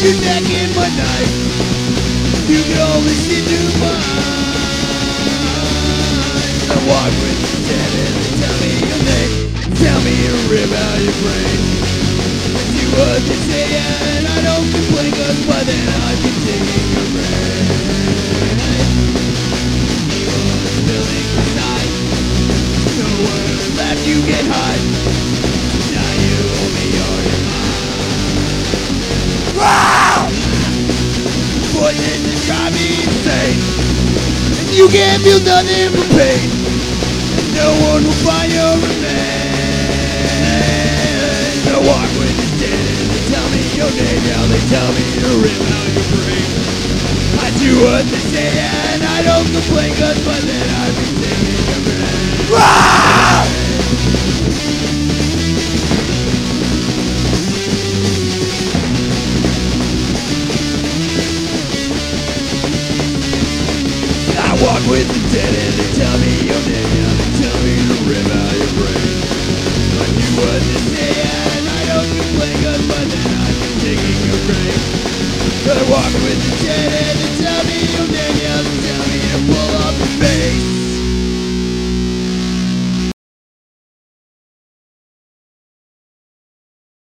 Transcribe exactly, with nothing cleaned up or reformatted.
your neck and my knife. You can only see through mine. I walk with the dead and they tell me your name. Tell me you rip out your brain. I do what they say and I don't complain, cause by then I've been digging your brain. Evil is filling inside. Nowhere left you can hide. Now you owe me all your mind. Wow! Poison to drive me insane. And you can't feel nothing but pain. And no one will find your remains. I walk with the dead and they tell me your name. Yeah, they tell me to rip out your brain. I do what they say and I don't complain, cause by then I've been taking your brain. Wow! I walk with the dead and they tell me your name. Yeah, they tell me to rip out your brain. I do what they say and I don't complain, cause by then I've been taking your brain. I walk with the dead and they tell me your name. Yeah, they tell me to pull up